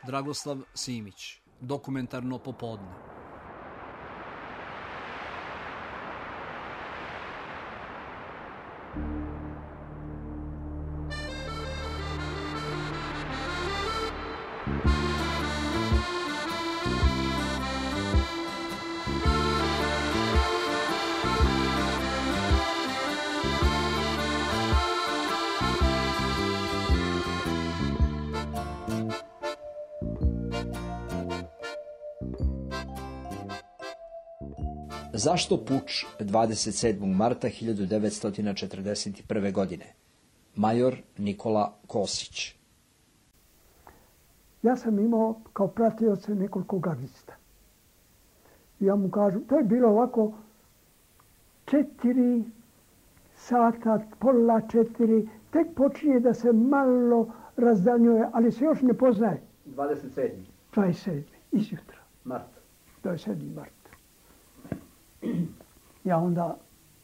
Dragoslav Simić, dokumentarno popodne. Zašto puč 27. marta 1941. godine? Major Nikola Kosić. Ja sam imao kao pratioce nekoliko gardista. Ja mu kažem, to je bilo ovako 4 sata, pola 4, tek počinje da se malo razdanjuje, ali se još ne poznaje. 27. 27. izjutra. Mart. 27. mart. Ja onda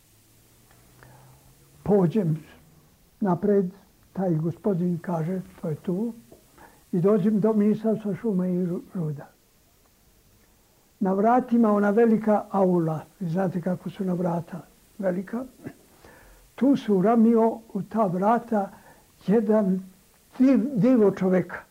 pođem napred, taj gospodin kaže, to je tu, i dođem do Ministarstva šuma i ruda. Na vratima ona velika aula, vi znate kako su na vrata velika, tu se uramio u ta vrata jedan divo čoveka,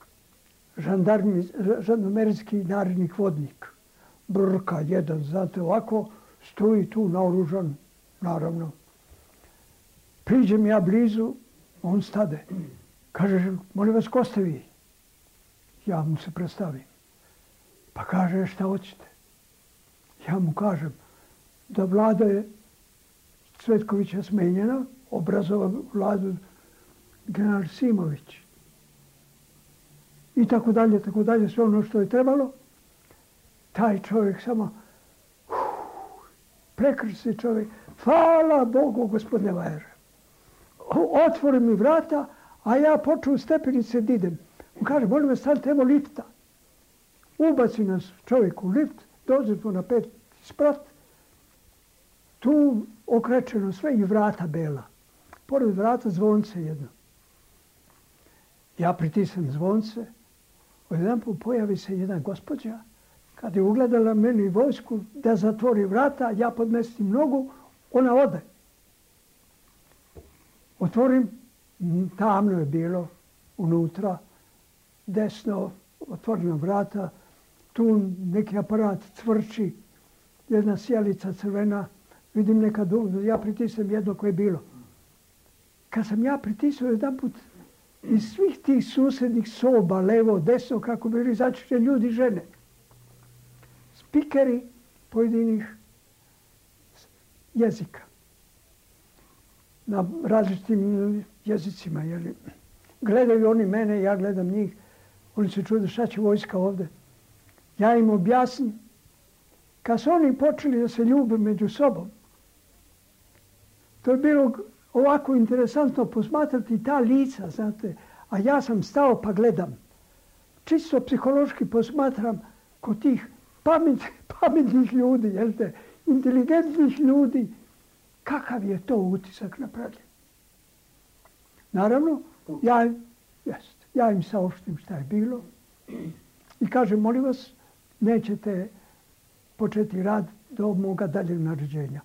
žandarmerski narednik vodnik. Brka jedan, znate, ovako, stoji tu naoružan, naravno. Priđem ja blizu, on stade. Kaže, molim vas, ko ste vi? Ja mu se predstavim. Pa kaže, šta hoćete? Ja mu kažem, da vlada je Cvetkovića smenjena, obrazova vladu general Simović. I tako dalje, sve ono što je trebalo. Taj čovjek samo prekrsi čovjek. Hvala Bogu, gospodine Vajer. Otvori mi vrata, a ja počeo u stepenice da idem. On kaže, molim vas, stanite, evo lifta. Ubaci nas čovjek u lift, dođemo na 5. sprat. Tu okrečeno sve i vrata bela. Pored vrata zvonce jedno. Ja pritisnem zvonce. Odjedanput pojavi se jedna gospođa. Kad je ugledala meni vojsku da zatvori vrata, ja podmestim nogu, ona ode. Otvorim, tamno je bilo unutra, desno, otvorena vrata, tu neki aparat cvrči, jedna sjelica crvena, vidim neka dugo, ja pritisnem jedno koje je bilo. Kad sam ja pritisnuo jedanput, iz svih tih susjednih soba, levo, desno, kako bili začešće ljudi, žene, spikeri pojedinih jezika. Na različitim jezicima. Gledaju oni mene, ja gledam njih. Oni se čude šta će vojska ovdje. Ja im objasnim. Kad su oni počeli da se ljube među sobom, to je bilo ovako interesantno posmatrati ta lica, znate. A ja sam stao pa gledam. Čisto psihološki posmatram kod tih pametnih ljudi, inteligentnih ljudi, kakav je to utisak napravljen. Naravno, ja im saopštim šta je bilo i kažem, molim vas, nećete početi rad do moga daljeg naređenja.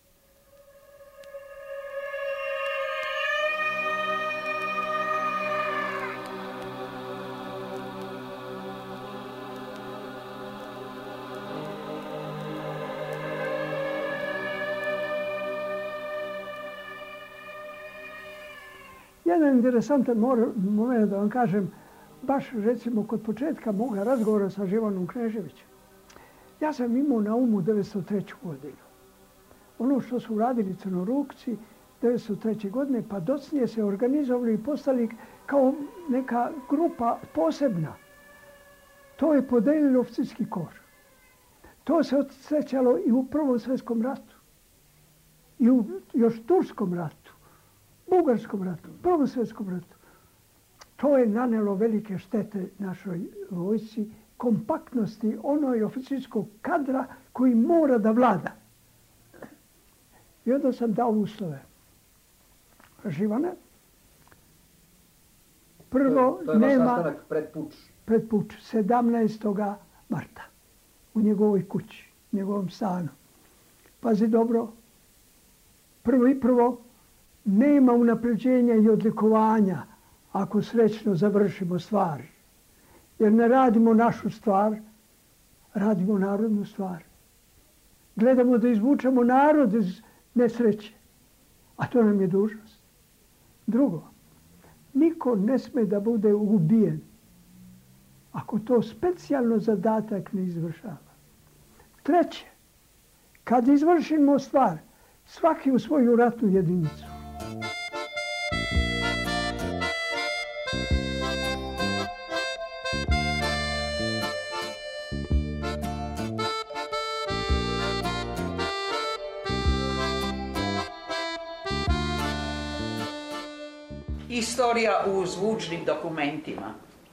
Jedan interesantan moment da vam kažem, baš recimo kod početka moga razgovora sa Živanom Kneževićem. Ja sam imao na umu 1903. godinu. Ono što su radili Crnorukci 1903. godine, pa docnije se organizovali i postali kao neka grupa posebna. To je podelilo oficirski kor. To se osjećalo i u Prvom svjetskom ratu. I u još Turskom ratu. Bugarskom ratu, Prvom svjetskom ratu. To je nanelo velike štete našoj vojsci, kompaktnosti onoj oficirskog kadra koji mora da vlada. I onda sam dao uslove. Živane, prvo to je nema... vaš sastanak pred puč. pred puč, 17. marta, u njegovoj kući, u njegovom stanu. Pazi dobro, prvo, nema unapređenja i odlikovanja ako srećno završimo stvari. Jer ne radimo našu stvar, radimo narodnu stvar. Gledamo da izvučemo narod iz nesreće, a to nam je dužnost. Drugo, niko ne sme da bude ubijen ako to specijalno zadatak ne izvršava. Treće, kad izvršimo stvar, svaki u svoju ratnu jedinicu. Istorija u zvučnim dokumentima.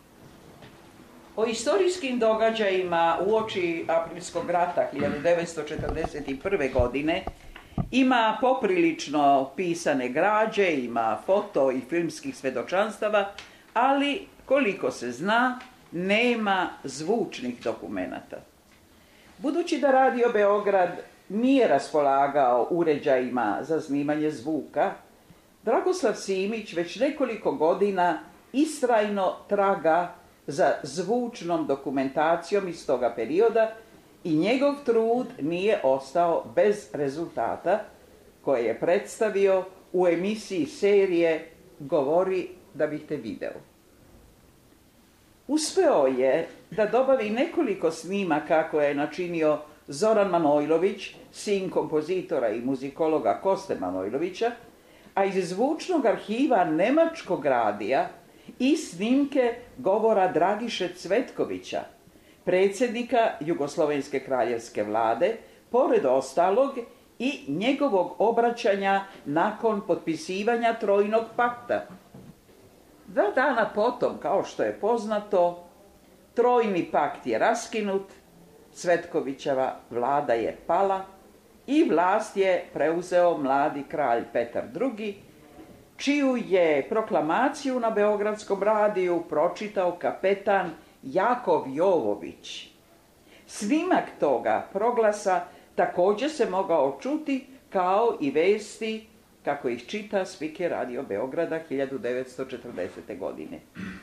O istorijskim događajima uoči Aprilskog rata 1941. godine ima poprilično pisane građe, ima foto i filmskih svedočanstava, ali koliko se zna, nema zvučnih dokumenata. Budući da Radio Beograd nije raspolagao uređajima za snimanje zvuka, Dragoslav Simić već nekoliko godina istrajno traga za zvučnom dokumentacijom iz toga perioda i njegov trud nije ostao bez rezultata koje je predstavio u emisiji serije Govori da bih te video. Uspeo je da dobavi nekoliko snimaka koje je načinio Zoran Manojlović, sin kompozitora i muzikologa Koste Manojlovića, a iz zvučnog arhiva Nemačkog radija i snimke govora Dragiše Cvetkovića, predsjednika Jugoslovenske kraljevske vlade, pored ostalog i njegovog obraćanja nakon potpisivanja Trojnog pakta. 2 dana potom, kao što je poznato, Trojni pakt je raskinut, Cvetkovićeva vlada je pala i vlast je preuzeo mladi kralj Petar II, čiju je proklamaciju na Beogradskom radiju pročitao kapetan Jakov Jovović. Snimak toga proglasa također se mogao čuti kao i vesti kako ih čita spiker Radio Beograda 1940. godine.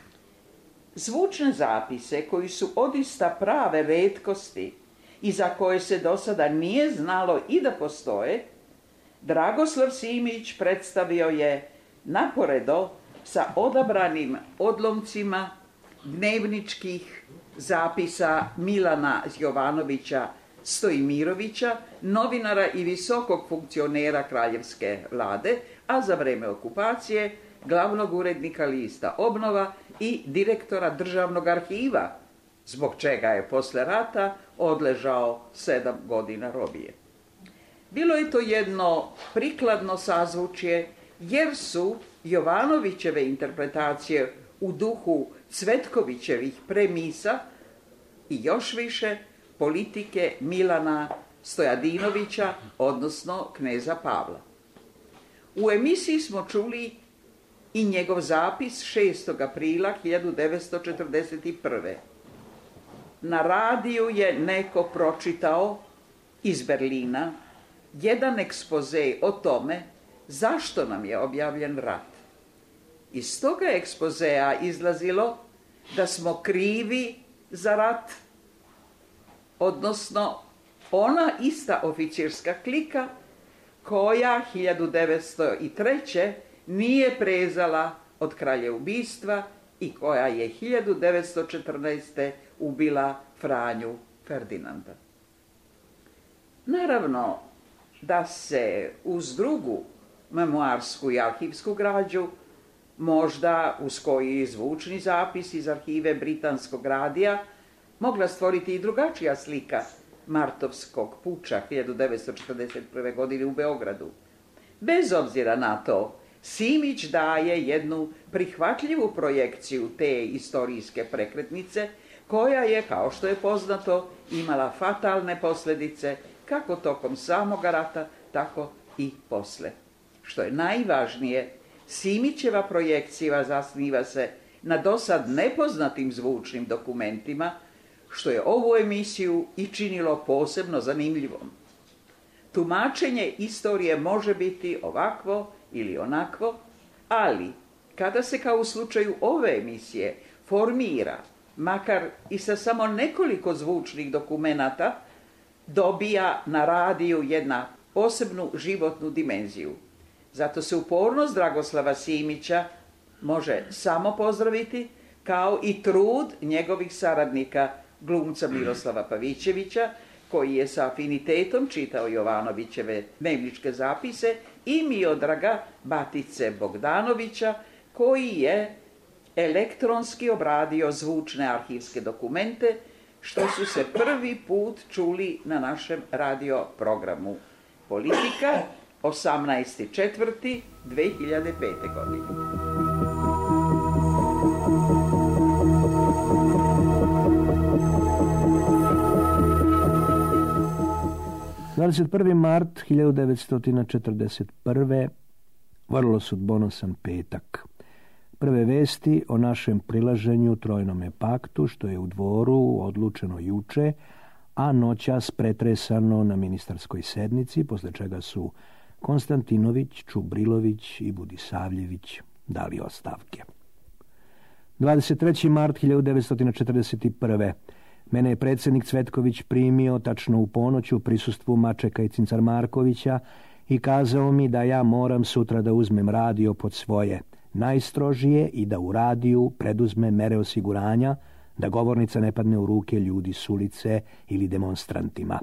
Zvučne zapise koji su odista prave retkosti i za koje se do sada nije znalo i da postoje, Dragoslav Simić predstavio je naporedo sa odabranim odlomcima dnevničkih zapisa Milana Jovanovića Stojimirovića, novinara i visokog funkcionera kraljevske vlade, a za vreme okupacije glavnog urednika lista Obnova i direktora državnog arhiva, zbog čega je posle rata odležao 7 godina robije. Bilo je to jedno prikladno sazvučje, jer su Jovanovićeve interpretacije u duhu Cvetkovićevih premisa i još više politike Milana Stojadinovića, odnosno kneza Pavla. U emisiji smo čuli i njegov zapis 6. aprila 1941. Na radiju je neko pročitao iz Berlina jedan ekspoze o tome zašto nam je objavljen rat. Iz toga ekspozea izlazilo da smo krivi za rat, odnosno ona ista oficirska klika koja 1903. nije prezala od kraljeubistva i koja je 1914. ubila Franju Ferdinanda. Naravno da se uz drugu memoarsku i arhivsku građu, možda uz koji zvučni zapis iz arhive Britanskog radija, mogla stvoriti i drugačija slika Martovskog puča 1941. godine u Beogradu. Bez obzira na to, Simić daje jednu prihvatljivu projekciju te istorijske prekretnice, koja je, kao što je poznato, imala fatalne posljedice kako tokom samoga rata, tako i posle. Što je najvažnije, Simićeva projekcija zasniva se na dosad nepoznatim zvučnim dokumentima, što je ovu emisiju i činilo posebno zanimljivom. Tumačenje istorije može biti ovakvo ili onakvo, ali kada se kao u slučaju ove emisije formira, makar i sa samo nekoliko zvučnih dokumenata, dobija na radiju jedna posebnu životnu dimenziju. Zato se upornost Dragoslava Simića može samo pozdraviti, kao i trud njegovih saradnika, glumca Miroslava Pavićevića, koji je sa afinitetom čitao Jovanovićeve dnevničke zapise, i Miodraga Batice Bogdanovića, koji je elektronski obradio zvučne arhivske dokumente, što su se prvi put čuli na našem radio programu Politika 18.4.2005. godine. ...21. mart 1941. vrlo sudbonosan petak. Prve vesti o našem prilaženju Trojnome paktu, što je u Dvoru odlučeno juče, a noćas pretresano na ministarskoj sednici, posle čega su Konstantinović, Čubrilović i Budisavljević dali ostavke. 23. mart 1941. Mene je predsjednik Cvetković primio tačno u ponoć u prisustvu Mačeka i Cincar Markovića i kazao mi da ja moram sutra da uzmem radio pod svoje najstrožije i da u radiju preduzme mere osiguranja da govornica ne padne u ruke ljudi s ulice ili demonstrantima.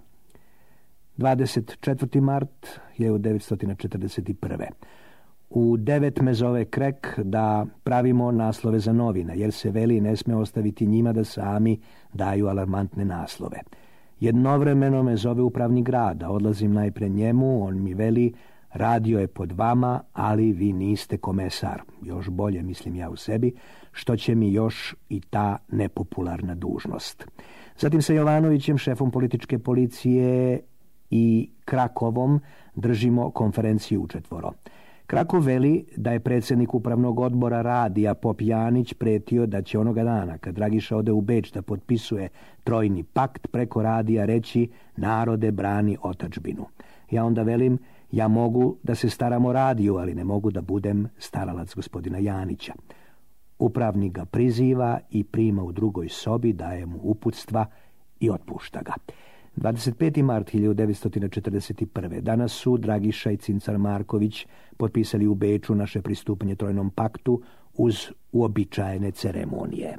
24. mart 1941. U 9 me zove Krek da pravimo naslove za novine, jer se veli ne sme ostaviti njima da sami daju alarmantne naslove. Jednovremeno me zove upravnik grada, odlazim najpre njemu, on mi veli radio je pod vama, ali vi niste komesar. Još bolje, mislim ja u sebi, što će mi još i ta nepopularna dužnost. Zatim sa Jovanovićem, šefom političke policije, i Krakovom držimo konferenciju učetvoro. Krakov veli da je predsjednik upravnog odbora radija Pop Janić pretio da će onoga dana, kad Dragiša ode u Beč da potpisuje Trojni pakt, preko radija reći narode brani otadžbinu. Ja onda velim, ja mogu da se staram o radiju, ali ne mogu da budem staralac gospodina Janića. Upravnik ga priziva i prima u drugoj sobi, daje mu uputstva i otpušta ga. 25. mart 1941. Danas su Dragiša i Cincar Marković potpisali u Beču naše pristupanje Trojnom paktu uz uobičajene ceremonije.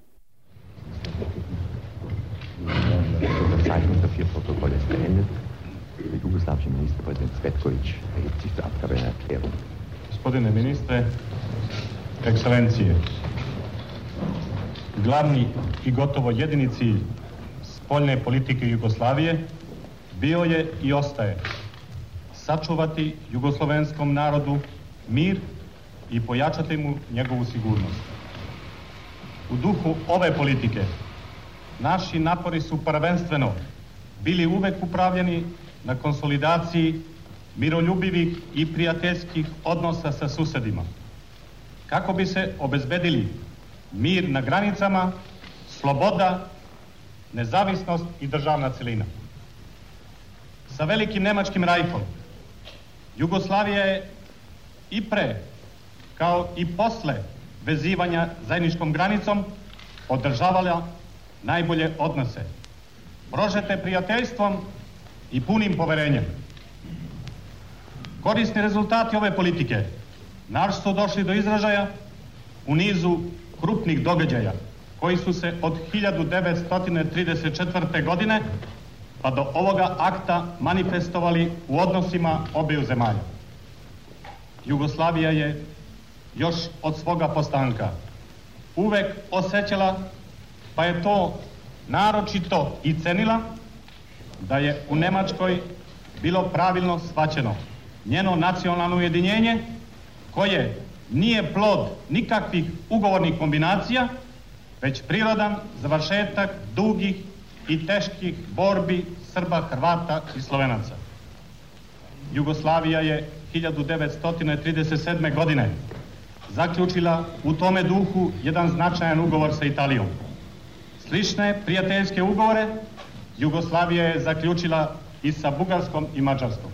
Protokoll ist beendet. Der jugoslawische Ministerpräsident Cvetković erhebt sich zur Abgabe einer Erklärung. Gospodine ministre, ekscelencije, glavni i gotovo jedini cilj spoljne politike Jugoslavije bio je i ostaje sačuvati jugoslovenskom narodu mir i pojačati mu njegovu sigurnost. U duhu ove politike naši napori su prvenstveno bili uvek upravljeni na konsolidaciji miroljubivih i prijateljskih odnosa sa susedima, kako bi se obezbedili mir na granicama, sloboda, nezavisnost i državna celina. Sa velikim nemačkim rajhom Jugoslavija je i pre, kao i posle vezivanja zajedničkom granicom, održavala najbolje odnose, prožete prijateljstvom i punim poverenjem. Korisni rezultati ove politike naš su došli do izražaja u nizu krupnih događaja koji su se od 1934. godine pa do ovoga akta manifestovali u odnosima obeju zemalja. Jugoslavija je još od svoga postanka uvek osjećala, pa je to naročito i cenila, da je u Nemačkoj bilo pravilno shvaćeno njeno nacionalno ujedinjenje, koje nije plod nikakvih ugovornih kombinacija, već prirodan završetak dugih i teških borbi Srba, Hrvata i Slovenaca. Jugoslavija je 1937. godine zaključila u tome duhu jedan značajan ugovor sa Italijom. Slične prijateljske ugovore Jugoslavija je zaključila i sa Bugarskom i Mađarskom.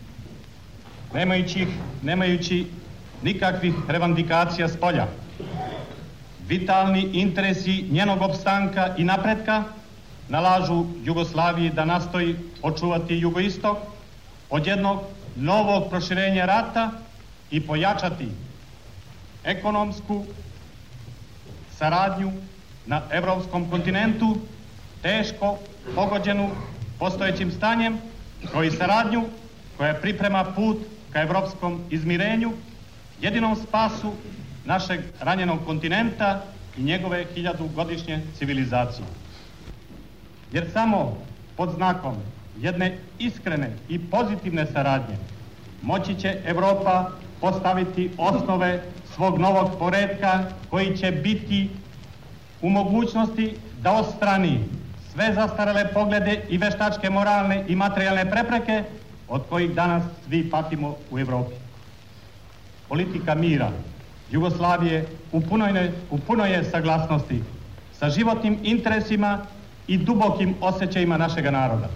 Nemajući nikakvih revandikacija s polja, vitalni interesi njenog opstanka i napretka nalažu Jugoslaviji da nastoji očuvati jugoistok od jednog novog proširenja rata i pojačati ekonomsku saradnju na evropskom kontinentu, teško pogođenu postojećim stanjem, kao i saradnju koja priprema put ka evropskom izmirenju, jedinom spasu našeg ranjenog kontinenta i njegove 1000-godišnje civilizacije. Jer samo pod znakom jedne iskrene i pozitivne saradnje moći će Evropa postaviti osnove svog novog poretka koji će biti u mogućnosti da odstrani sve zastarele poglede i veštačke moralne i materijalne prepreke od kojih danas svi patimo u Evropi. Politika mira Jugoslavije u punoj je saglasnosti sa životnim interesima i dubokim osjećajima našega naroda.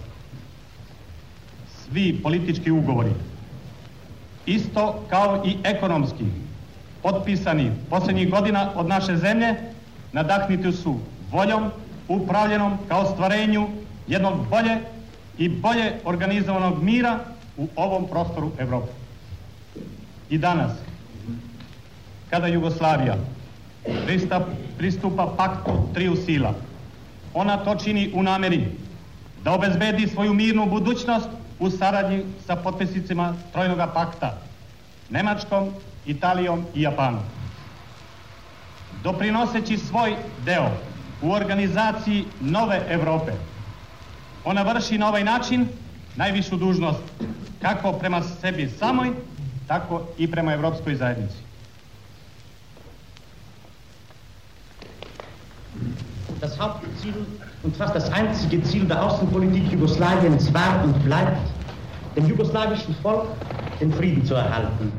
Svi politički ugovori, isto kao i ekonomski, potpisani posljednjih godina od naše zemlje, nadahnuti su voljom upravljenom kao stvarenju jednog bolje organizovanog mira u ovom prostoru Evrope. I danas, kada Jugoslavija pristupa paktu triju sila, ona to čini u nameri da obezbedi svoju mirnu budućnost u saradnji sa potpisnicima Trojnog pakta, Nemačkom, Italijom i Japanom. Doprinoseći svoj deo u organizaciji nove Evrope, ona vrši na ovaj način najvišu dužnost kako prema sebi samoj, tako i prema Evropskoj zajednici. Das Hauptziel und fast das einzige Ziel der Außenpolitik Jugoslawiens war und bleibt, dem jugoslawischen Volk den Frieden zu erhalten.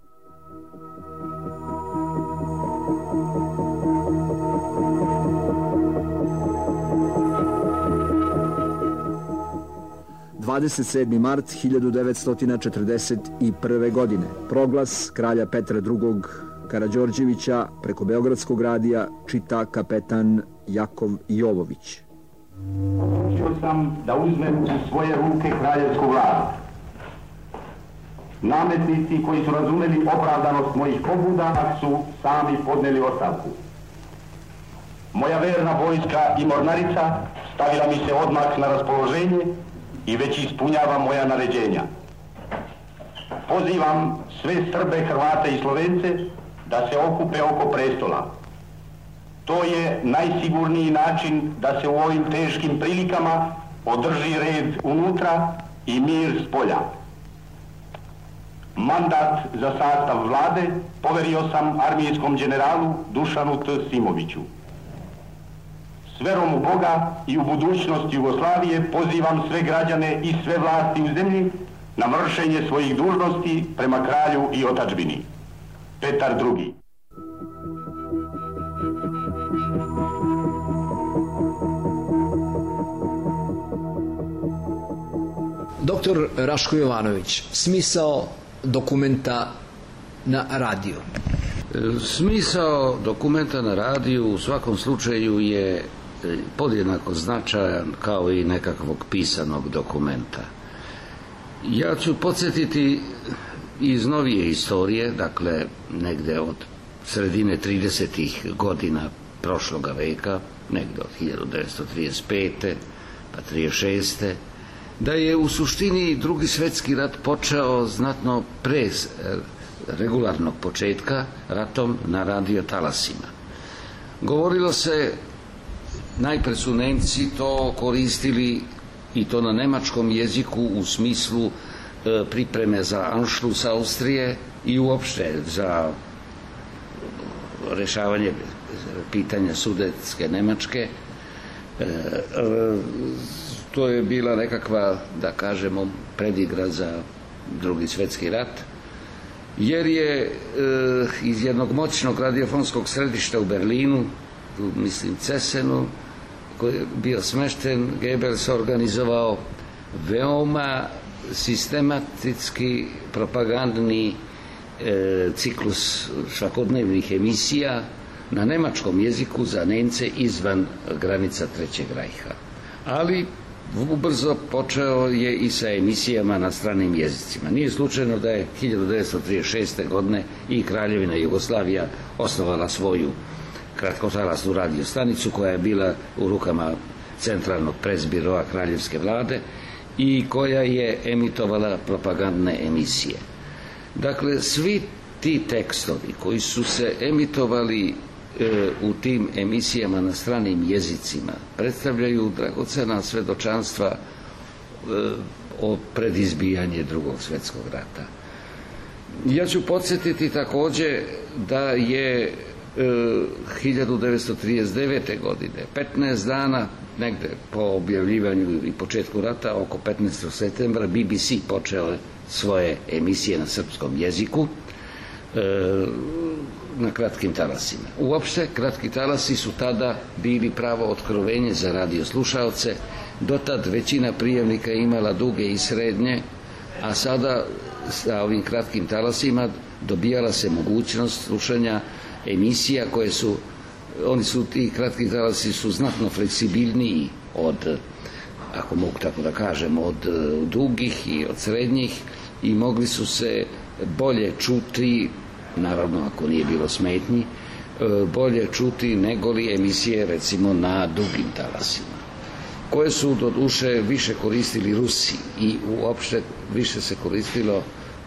...27. mart 1941. godine. Proglas kralja Petra II. Karađorđevića preko Beogradskog radija čita kapetan Jakov Jovović. Odlučio sam da uzmem u svoje ruke kraljevsku vlast. Nametnici koji su razumeli opravdanost mojih pobuda su sami podneli ostavku. Moja verna vojska i mornarica stavila mi se odmah na raspoloženje i već ispunjava moja naređenja. Pozivam sve Srbe, Hrvate i Slovence da se okupe oko prestola. To je najsigurniji način da se u ovim teškim prilikama održi red unutra i mir s polja. Mandat za sastav vlade poverio sam armijskom generalu Dušanu T. Simoviću. S verom u Boga i u budućnost Jugoslavije pozivam sve građane i sve vlasti u zemlji na vršenje svojih dužnosti prema kralju i otadžbini. Petar II. Doktor Raško Jovanović, smisao dokumenta na radiju. Smisao dokumenta na radiju u svakom slučaju je podjednako značajan kao i nekakvog pisanog dokumenta. Ja ću podsjetiti iz novije istorije, dakle negde od sredine 30. godina prošloga veka, negde od 1935. pa 36. da je u suštini Drugi svjetski rat počeo znatno pre regularnog početka ratom na radio talasima. Govorilo se, najpre su Nemci to koristili i to na nemačkom jeziku u smislu pripreme za Anšlus Austrije i uopšte za rešavanje pitanja Sudetske Nemačke. To je bila nekakva, da kažemo, predigra za Drugi svjetski rat. jer je iz jednog moćnog radiofonskog središta u Berlinu, mislim Cesenu, koji je bio smešten, Goebbels organizovao veoma sistematski propagandni ciklus svakodnevnih emisija na nemačkom jeziku za Nemce izvan granica Trećeg rajha. Ali ubrzo počeo je i sa emisijama na stranim jezicima. Nije slučajno da je 1936. godine i Kraljevina Jugoslavija osnovala svoju kratkotalasnu radio stanicu koja je bila u rukama centralnog presbiroa kraljevske vlade i koja je emitovala propagandne emisije. Dakle, svi ti tekstovi koji su se emitovali u tim emisijama na stranim jezicima predstavljaju dragocena svedočanstva o predizbijanje Drugog svjetskog rata. Ja ću podsjetiti također da je 1939. godine, 15 dana negde po objavljivanju i početku rata, oko 15. septembra, BBC počeo svoje emisije na srpskom jeziku na kratkim talasima. Uopšte, kratki talasi su tada bili pravo otkrovenje za radioslušaoce. Dotad većina prijemnika imala duge i srednje, a sada sa ovim kratkim talasima dobijala se mogućnost slušanja emisija koje su, ti kratki talasi su znatno fleksibilniji od, ako mogu tako da kažem, od dugih i od srednjih i mogli su se bolje čuti, naravno ako nije bilo smetnji, bolje čuti nego li emisije recimo na dugim talasima, koje su do duše više koristili Rusi i uopšte više se koristilo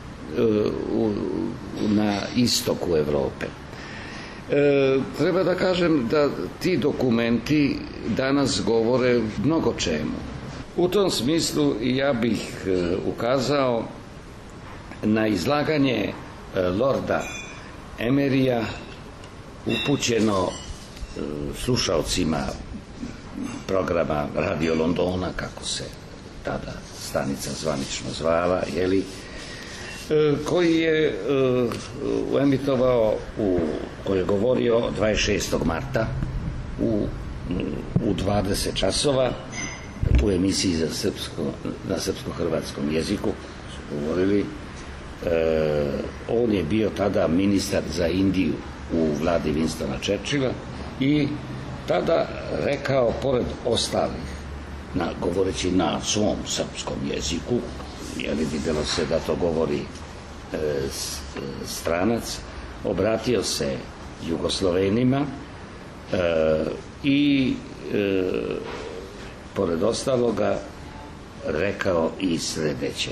na istoku Evrope. Treba da kažem da ti dokumenti danas govore mnogo čemu. U tom smislu ja bih ukazao na izlaganje Lorda Emeryja upućeno slušaocima programa Radio Londona, kako se tada stanica zvanično zvala, koji je emitovao, koji je govorio 26. marta u 20 časova u emisiji na srpsko-hrvatskom jeziku su govorili. On je bio tada ministar za Indiju u vladi Winstona Churchilla i tada rekao, pored ostalih, govoreći na svom srpskom jeziku, jer vidjelo se da to govori stranac, obratio se Jugoslovenima i pored ostaloga rekao i sljedeće.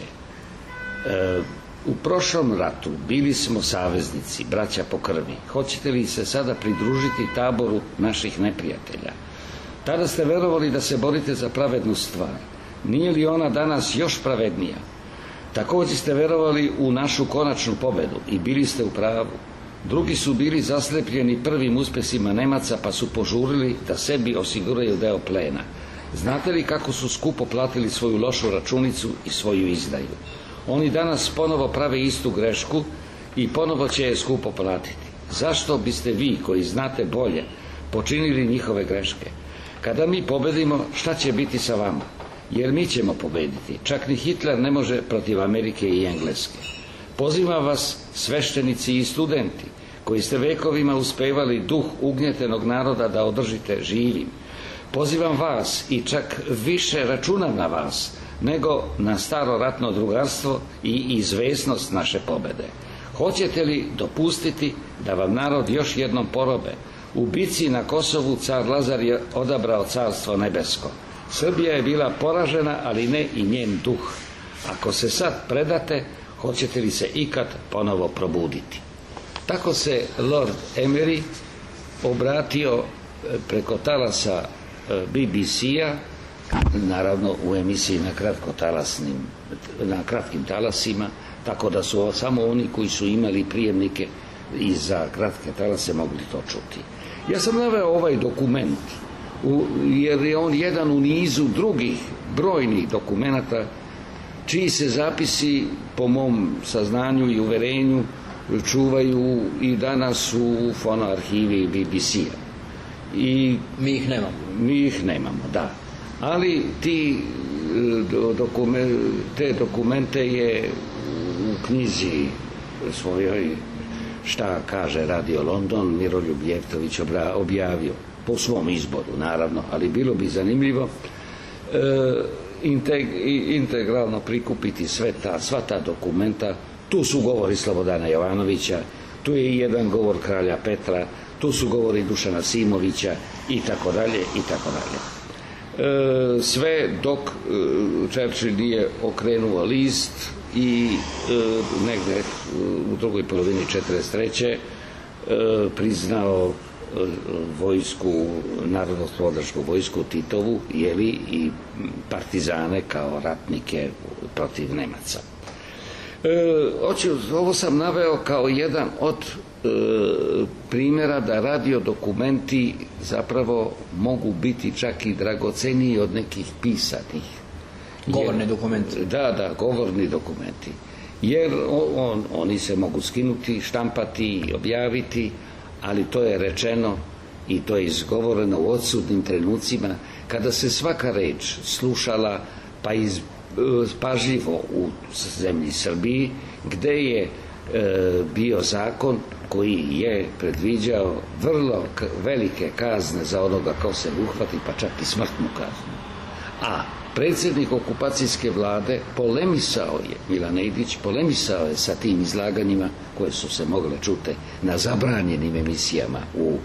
U prošlom ratu bili smo saveznici, braća po krvi. Hoćete li se sada pridružiti taboru naših neprijatelja? Tada ste verovali da se borite za pravednu stvar. Nije li ona danas još pravednija? Također ste verovali u našu konačnu pobedu i bili ste u pravu. Drugi su bili zaslepljeni prvim uspjesima Nemaca pa su požurili da sebi osiguraju deo plena. Znate li kako su skupo platili svoju lošu računicu i svoju izdaju? Oni danas ponovo prave istu grešku i ponovo će je skupo platiti. Zašto biste vi, koji znate bolje, počinili njihove greške? Kada mi pobedimo, šta će biti sa vama? Jer mi ćemo pobediti. Čak ni Hitler ne može protiv Amerike i Engleske. Pozivam vas, sveštenici i studenti, koji ste vekovima uspevali duh ugnjetenog naroda da održite živim. Pozivam vas i čak više računam na vas, nego na staro ratno drugarstvo i izvesnost naše pobede. Hoćete li dopustiti da vam narod još jednom porobe? U bici na Kosovu car Lazar je odabrao carstvo nebesko. Srbija je bila poražena, ali ne i njen duh. Ako se sad predate, hoćete li se ikad ponovo probuditi? Tako se Lord Emery obratio preko talasa BBC-a, naravno u emisiji na kratkim talasima, tako da su samo oni koji su imali prijemnike i za kratke talase mogli to čuti. Ja sam naveo ovaj dokument jer je on jedan u nizu drugih brojnih dokumenata čiji se zapisi, po mom saznanju i uverenju, čuvaju i danas u fonoarhivi BBC-a. I mi ih nemamo, da. Ali te dokumente je u knjizi svojoj Šta kaže Radio London Miroljub Jeftović objavio po svom izboru, naravno, ali bilo bi zanimljivo integralno prikupiti sva ta dokumenta. Tu su govori Slobodana Jovanovića, tu je i jedan govor kralja Petra, tu su govori Dušana Simovića i tako dalje i tako dalje. Sve dok Churchill nije okrenuo list i negde u drugoj polovini 1943. Priznao vojsku, narodnooslobodilačku vojsku Titovu, jeli, i partizane kao ratnike protiv Nemaca. Ovo sam naveo kao jedan od primjera da radio dokumenti zapravo mogu biti čak i dragoceniji od nekih pisanih. Govorni dokumenti. Da, govorni dokumenti. Jer oni se mogu skinuti, štampati i objaviti, ali to je rečeno i to je izgovoreno u odsutnim trenucima kada se svaka reč slušala pa pažljivo u zemlji Srbiji, gde je bio zakon koji je predviđao vrlo velike kazne za onoga ko se uhvati, pa čak i smrtnu kaznu. A predsjednik okupacijske vlade Milan Nedić polemisao je sa tim izlaganjima koje su se mogle čuti na zabranjenim emisijama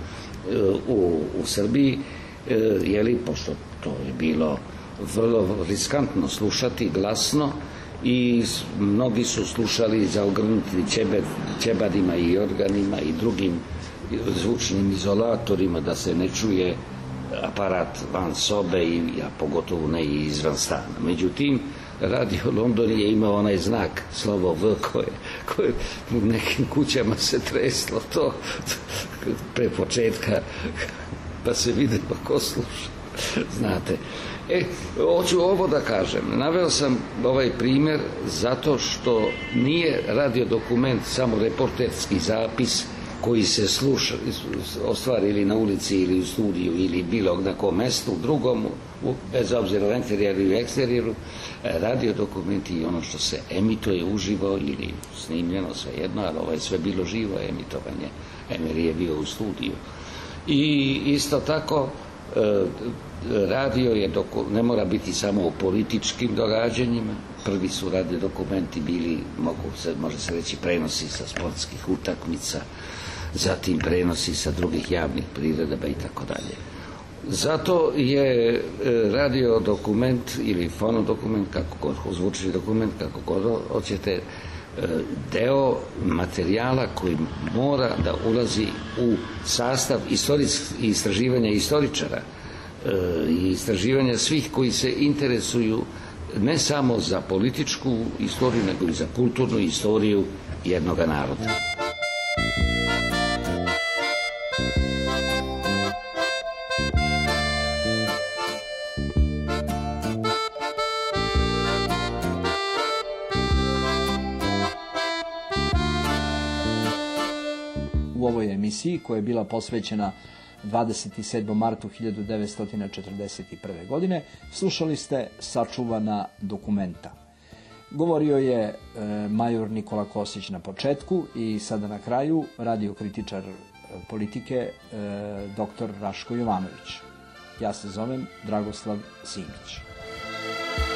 u Srbiji, pošto to je bilo vrlo riskantno slušati glasno i mnogi su slušali zaogrnuti ćebadima i organima i drugim zvučnim izolatorima da se ne čuje aparat van sobe, a pogotovo ne i izvan stana. Međutim, Radio London je imao onaj znak, slovo V, koje u nekim kućama se treslo to pre početka, pa se videlo ko sluša. Znate. Hoću ovo da kažem. Naveo sam ovaj primjer zato što nije radio dokument samo reporterski zapis koji se ostvari ili na ulici ili u studiju ili bilo na kom mestu, drugom, bez obzira u interijeru i eksterijeru. Radio dokumenti i ono što se emituje uživo ili snimljeno, svejedno, ali ovo je sve bilo živo emitovanje. Emery je bio u studiju. I isto tako radio ne mora biti samo o političkim događanjima. Prvi su radio dokumenti bili, može se reći, prenosi sa sportskih utakmica, zatim prenosi sa drugih javnih priredaba i tako dalje. Zato je radio dokument ili fonodokument, kako god, zvučni dokument, kako god hoćete, deo materijala koji mora da ulazi u sastav istraživanja istoričara i istraživanja svih koji se interesuju ne samo za političku istoriju, nego i za kulturnu istoriju jednoga naroda. U ovoj emisiji, koja je bila posvećena 27. martu 1941. godine, slušali ste sačuvana dokumenta. Govorio je major Nikola Kosić na početku i sada na kraju radiokritičar politike dr. Raško Jovanović. Ja se zovem Dragoslav Simić.